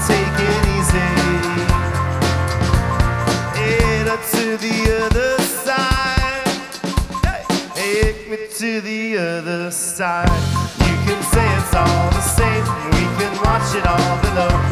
take it easy. Head up to the other side. Take me to the other side. You can say it's all the same. We can watch it all below.